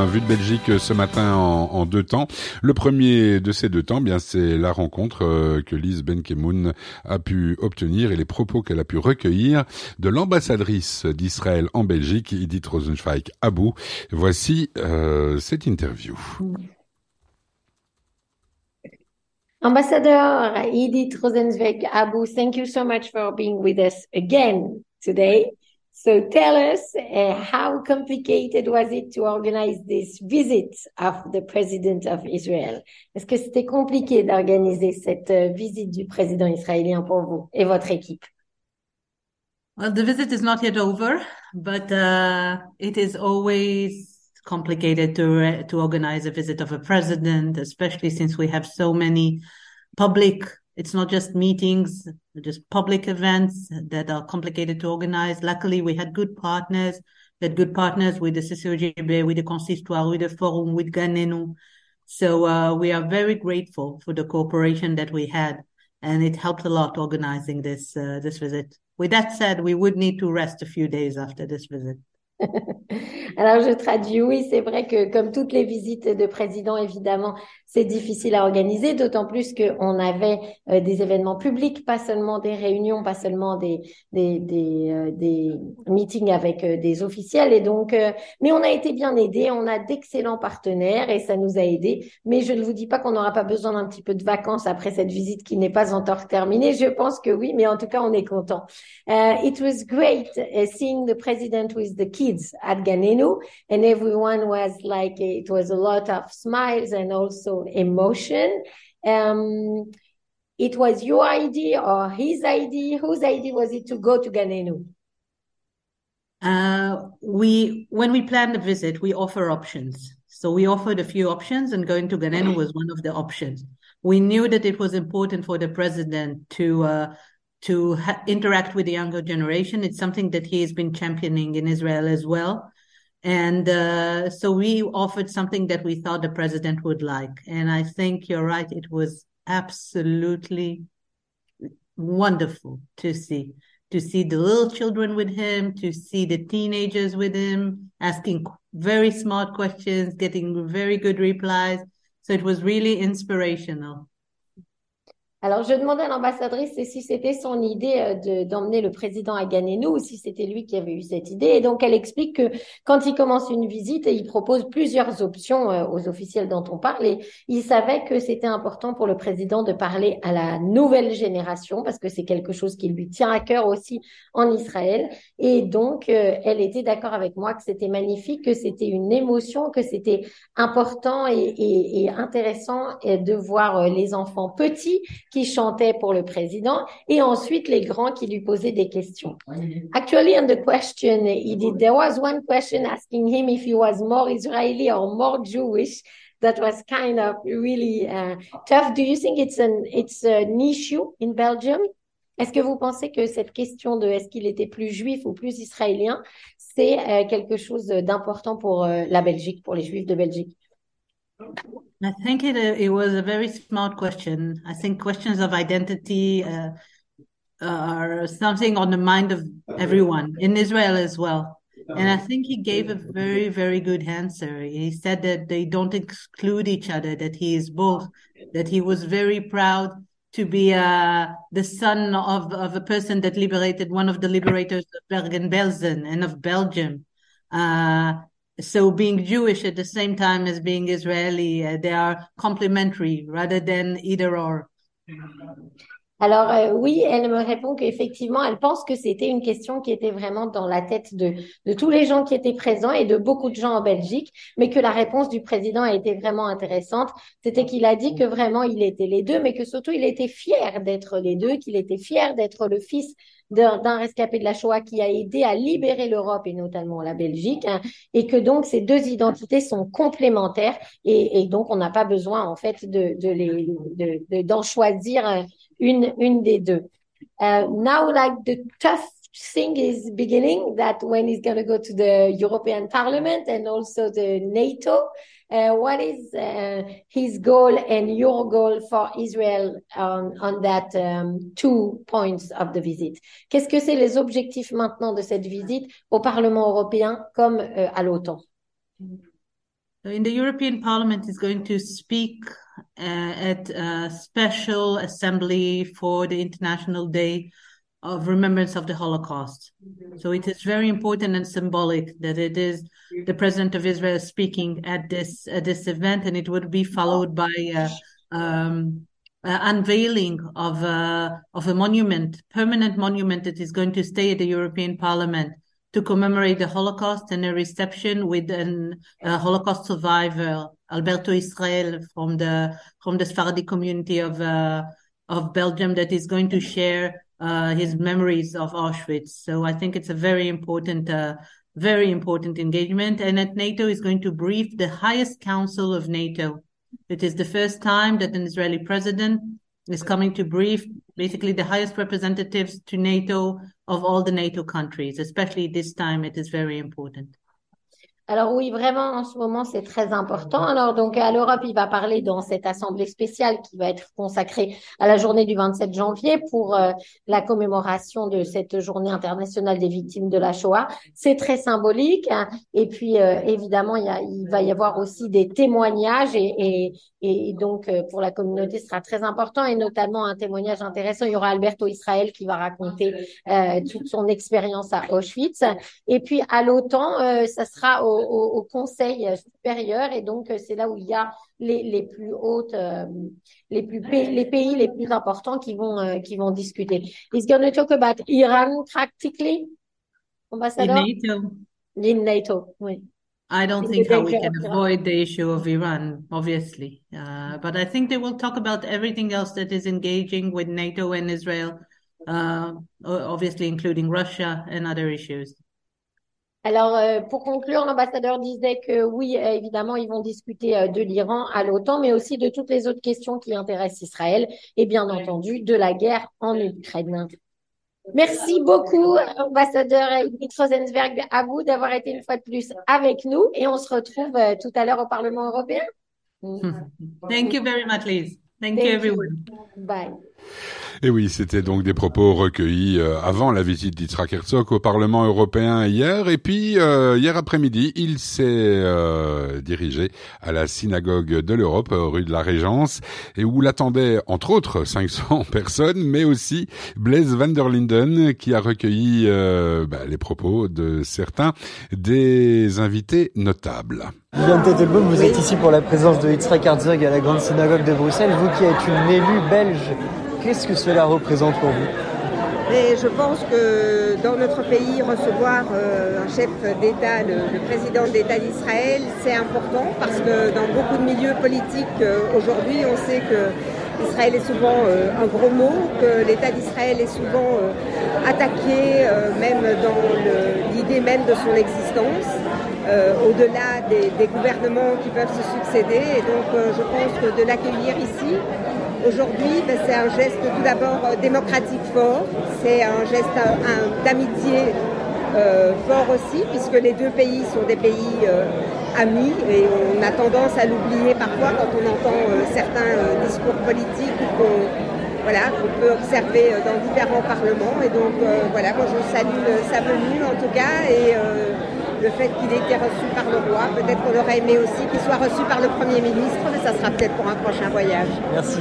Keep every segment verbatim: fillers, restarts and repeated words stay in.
un Vue de Belgique ce matin en, en deux temps. Le premier de ces deux temps, bien, c'est la rencontre euh, que Lise Benkemoun a pu obtenir et les propos qu'elle a pu recueillir de l'ambassadrice d'Israël en Belgique, Idit Rosenzweig-Abou. Voici euh, cette interview. Ambassador Idit Rosenzweig-Abou, thank you so much for being with us again today. So tell us, uh, how complicated was it to organize this visit of the President of Israel? Est-ce que c'était compliqué d'organiser cette uh, visite du président israélien pour vous et votre équipe? Well, the visit is not yet over, but uh, it is always complicated to to organize a visit of a president, especially since we have so many public, it's not just meetings, just public events that are complicated to organize. Luckily, we had good partners. We had good partners with the C C O G B, with the Consistoire, with the Forum, with Ganenu. So uh, we are very grateful for the cooperation that we had, and it helped a lot organizing this uh, this visit. With that said, we would need to rest a few days after this visit. Alors, je traduis, oui, c'est vrai que comme toutes les visites de président, évidemment, c'est difficile à organiser, d'autant plus qu'on avait euh, des événements publics, pas seulement des réunions, pas seulement des des des, euh, des meetings avec euh, des officiels. Et donc, euh, mais on a été bien aidés, on a d'excellents partenaires et ça nous a aidés. Mais je ne vous dis pas qu'on n'aura pas besoin d'un petit peu de vacances après cette visite qui n'est pas encore terminée. Je pense que oui, mais en tout cas, on est content. Uh, it was great uh, seeing the president with the kids at Ganenu, and everyone was like, it was a lot of smiles and also emotion. Um, it was your idea or his idea? Whose idea was it to go to Ganenu? Uh, we, when we planned the visit, we offer options. So we offered a few options, and going to Ganenu was one of the options. We knew that it was important for the president to uh, to ha- interact with the younger generation. It's something that he has been championing in Israel as well. And uh, so we offered something that we thought the president would like. And I think you're right. It was absolutely wonderful to see, to see the little children with him, to see the teenagers with him, asking very smart questions, getting very good replies. So it was really inspirational. Alors, je demandais à l'ambassadrice si c'était son idée euh, de, d'emmener le président à Ganenu ou si c'était lui qui avait eu cette idée. Et donc, elle explique que quand il commence une visite, il propose plusieurs options euh, aux officiels dont on parle. Et il savait que c'était important pour le président de parler à la nouvelle génération parce que c'est quelque chose qui lui tient à cœur aussi en Israël. Et donc, euh, elle était d'accord avec moi que c'était magnifique, que c'était une émotion, que c'était important et, et, et intéressant de voir euh, les enfants petits qui chantait pour le président et ensuite les grands qui lui posaient des questions. Actually, on the question, he did, there was one question asking him if he was more Israeli or more Jewish. That was kind of really uh, tough. Do you think it's an it's an issue in Belgium? Est-ce que vous pensez que cette question de est-ce qu'il était plus juif ou plus israélien, c'est euh, quelque chose d'important pour euh, la Belgique, pour les Juifs de Belgique? I think it it was a very smart question. I think questions of identity uh, are something on the mind of everyone in Israel as well. And I think he gave a very, very good answer. He said that they don't exclude each other, that he is both, that he was very proud to be uh, the son of, of a person that liberated one of the liberators of Bergen-Belsen and of Belgium. Uh, So being Jewish at the same time as being Israeli, uh, they are complementary rather than either or. Alors euh, oui, elle me répond qu'effectivement, elle pense que c'était une question qui était vraiment dans la tête de, de tous les gens qui étaient présents et de beaucoup de gens en Belgique, mais que la réponse du président a été vraiment intéressante. C'était qu'il a dit que vraiment il était les deux, mais que surtout il était fier d'être les deux, qu'il était fier d'être le fils d'un, d'un rescapé de la Shoah qui a aidé à libérer l'Europe et notamment la Belgique, hein, et que donc ces deux identités sont complémentaires et, et donc on n'a pas besoin en fait de, de les, de, de, d'en choisir une, une des deux. Uh, now, like the tough thing is beginning that when he's going to go to the European Parliament and also the NATO, uh, what is uh, his goal and your goal for Israel on, on that um, two points of the visit? Qu'est-ce que c'est les objectifs maintenant de cette visite au Parlement européen comme euh, à l'OTAN? In the European Parliament, he's going to speak uh, at a special assembly for the International Day of Remembrance of the Holocaust. So it is very important and symbolic that it is the President of Israel speaking at this at this event, and it would be followed by uh, um, uh, unveiling of a of a monument, permanent monument that is going to stay at the European Parliament to commemorate the Holocaust, and a reception with an, a Holocaust survivor, Alberto Israel, from the from the Sephardi community of uh, of Belgium, that is going to share uh, his memories of Auschwitz. So I think it's a very important, uh, very important engagement. And at NATO is going to brief the highest council of NATO. It is the first time that an Israeli president is coming to brief basically the highest representatives to NATO of all the NATO countries. Especially this time, it is very important. Alors oui, vraiment, en ce moment, c'est très important. Alors donc, à l'Europe, il va parler dans cette assemblée spéciale qui va être consacrée à la journée du vingt-sept janvier pour euh, la commémoration de cette journée internationale des victimes de la Shoah. C'est très symbolique. Hein. Et puis, euh, évidemment, il, y a, il va y avoir aussi des témoignages et, et, et donc, euh, pour la communauté, ce sera très important, et notamment un témoignage intéressant. Il y aura Alberto Israel qui va raconter euh, toute son expérience à Auschwitz. Et puis, à l'OTAN, euh, ça sera au Au, au Conseil supérieur, et donc c'est là où il y a les, les plus hautes, euh, les plus les pays les plus importants qui vont euh, qui vont discuter. He's going to talk about Iran practically, ambassador. In NATO. In NATO, oui. I don't think how we can avoid the issue of Iran, obviously, uh, but I think they will talk about everything else that is engaging with NATO and Israel, uh, obviously including Russia and other issues. Alors, euh, pour conclure, l'ambassadeur disait que oui, euh, évidemment, ils vont discuter euh, de l'Iran à l'OTAN, mais aussi de toutes les autres questions qui intéressent Israël, et bien entendu de la guerre en Ukraine. Merci beaucoup, ambassadeur Edith Rosenzweig, à vous d'avoir été une fois de plus avec nous, et on se retrouve euh, tout à l'heure au Parlement européen. Thank you very much, Liz. Thank, Thank you, everyone. You. Bye. Et oui, c'était donc des propos recueillis euh, avant la visite d'Yitzhak Herzog au Parlement européen hier. Et puis, euh, hier après-midi, il s'est euh, dirigé à la synagogue de l'Europe, rue de la Régence, et où l'attendaient, entre autres, cinq cents personnes, mais aussi Blaise van der Linden, qui a recueilli euh, bah, les propos de certains des invités notables. Viviane Tettelbaum, vous oui. êtes ici pour la présence de Yitzhak Herzog à la Grande Synagogue de Bruxelles. Vous qui êtes une élue belge, qu'est-ce que cela représente pour vous? Et je pense que dans notre pays, recevoir euh, un chef d'État, le, le président d'État d'Israël, c'est important parce que dans beaucoup de milieux politiques euh, aujourd'hui, on sait que Israël est souvent euh, un gros mot, que l'État d'Israël est souvent euh, attaqué, euh, même dans le, l'idée même de son existence, euh, au-delà des, des gouvernements qui peuvent se succéder. Et donc euh, je pense que de l'accueillir ici, aujourd'hui, ben, c'est un geste tout d'abord démocratique fort, c'est un geste un, un, d'amitié euh, fort aussi, puisque les deux pays sont des pays euh, amis, et on a tendance à l'oublier parfois quand on entend euh, certains euh, discours politiques qu'on, voilà, qu'on peut observer dans différents parlements. Et donc euh, voilà, moi je salue sa venue en tout cas, et euh, le fait qu'il ait été reçu par le roi. Peut-être qu'on aurait aimé aussi qu'il soit reçu par le Premier ministre, mais ça sera peut-être pour un prochain voyage. Merci.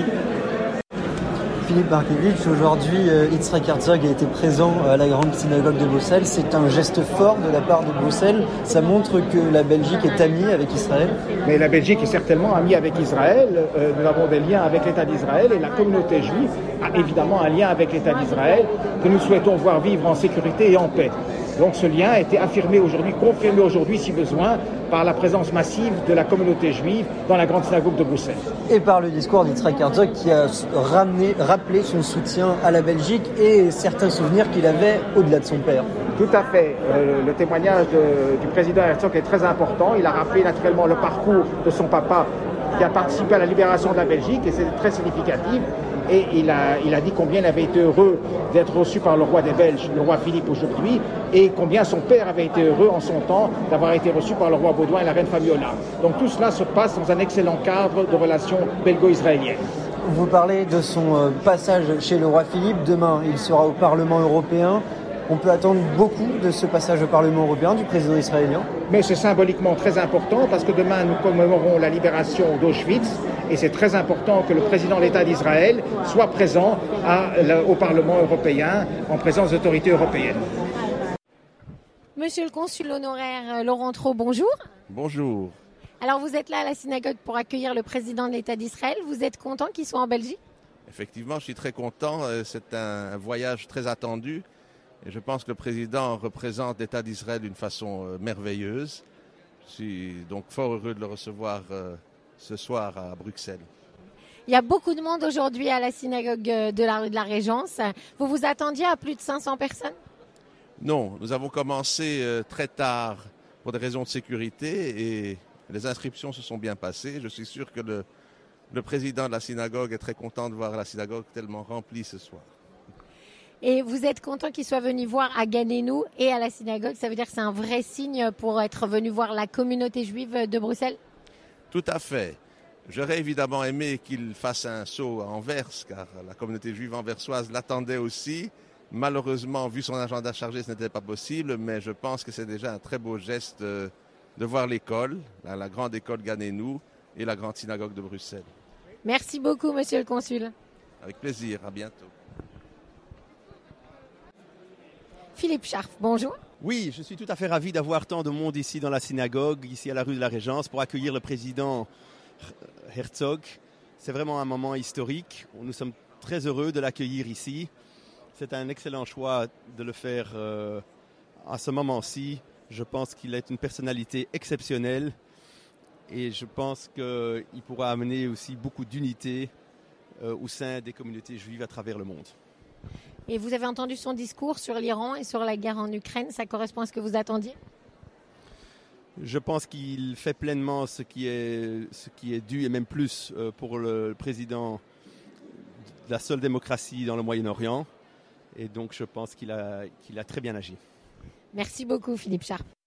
Philippe Markiewicz, aujourd'hui, Yitzhak Herzog a été présent à la Grande Synagogue de Bruxelles. C'est un geste fort de la part de Bruxelles. Ça montre que la Belgique est amie avec Israël. Mais la Belgique est certainement amie avec Israël. Euh, nous avons des liens avec l'État d'Israël, et la communauté juive a évidemment un lien avec l'État d'Israël que nous souhaitons voir vivre en sécurité et en paix. Donc ce lien a été affirmé aujourd'hui, confirmé aujourd'hui si besoin, par la présence massive de la communauté juive dans la Grande Synagogue de Bruxelles. Et par le discours d'Yitzhak Herzog qui a ramené, rappelé son soutien à la Belgique et certains souvenirs qu'il avait au-delà de son père. Tout à fait. Euh, le témoignage de, du président Herzog est très important. Il a rappelé naturellement le parcours de son papa qui a participé à la libération de la Belgique, et c'est très significatif. Et il a, il a dit combien il avait été heureux d'être reçu par le roi des Belges, le roi Philippe aujourd'hui, et combien son père avait été heureux en son temps d'avoir été reçu par le roi Baudouin et la reine Fabiola. Donc tout cela se passe dans un excellent cadre de relations belgo-israéliennes. Vous parlez de son passage chez le roi Philippe. Demain, il sera au Parlement européen. On peut attendre beaucoup de ce passage au Parlement européen du président israélien. Mais c'est symboliquement très important parce que demain nous commémorons la libération d'Auschwitz et c'est très important que le président de l'État d'Israël soit présent à, au Parlement européen en présence d'autorités européennes. Monsieur le consul honoraire Laurent Trau, bonjour. Bonjour. Alors vous êtes là à la synagogue pour accueillir le président de l'État d'Israël. Vous êtes content qu'il soit en Belgique ? Effectivement, je suis très content. C'est un voyage très attendu. Et je pense que le président représente l'État d'Israël d'une façon merveilleuse. Je suis donc fort heureux de le recevoir ce soir à Bruxelles. Il y a beaucoup de monde aujourd'hui à la synagogue de la rue de la Régence. Vous vous attendiez à plus de cinq cents personnes ? Non, nous avons commencé très tard pour des raisons de sécurité et les inscriptions se sont bien passées. Je suis sûr que le, le président de la synagogue est très content de voir la synagogue tellement remplie ce soir. Et vous êtes content qu'il soit venu voir à Ganenu et à la synagogue. Ça veut dire que c'est un vrai signe pour être venu voir la communauté juive de Bruxelles ? Tout à fait. J'aurais évidemment aimé qu'il fasse un saut à Anvers, car la communauté juive anversoise l'attendait aussi. Malheureusement, vu son agenda chargé, ce n'était pas possible, mais je pense que c'est déjà un très beau geste de, de voir l'école, la, la grande école Ganenu et la grande synagogue de Bruxelles. Merci beaucoup, monsieur le consul. Avec plaisir, à bientôt. Philippe Scharf, bonjour. Oui, je suis tout à fait ravi d'avoir tant de monde ici dans la synagogue, ici à la rue de la Régence, pour accueillir le président Herzog. C'est vraiment un moment historique. Nous sommes très heureux de l'accueillir ici. C'est un excellent choix de le faire euh, à ce moment-ci. Je pense qu'il est une personnalité exceptionnelle et je pense qu'il pourra amener aussi beaucoup d'unité euh, au sein des communautés juives à travers le monde. Et vous avez entendu son discours sur l'Iran et sur la guerre en Ukraine. Ça correspond à ce que vous attendiez ? Je pense qu'il fait pleinement ce qui est, ce qui est dû et même plus euh, pour le président de la seule démocratie dans le Moyen-Orient. Et donc, je pense qu'il a, qu'il a très bien agi. Merci beaucoup, Philippe Scharf.